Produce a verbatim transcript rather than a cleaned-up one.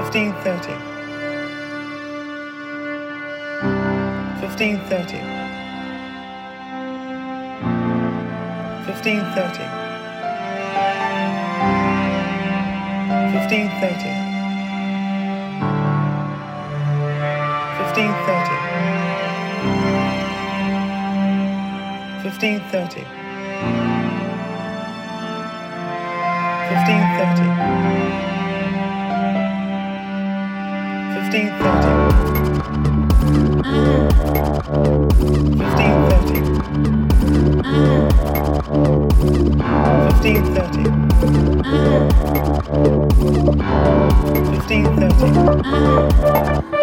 fifteen thirty. fifteen thirty. fifteen thirty. fifteen thirty. fifteen thirty. fifteen thirty. fifteen thirty. fifteen thirty. fifteen thirty. fifteen thirty. fifteen thirty.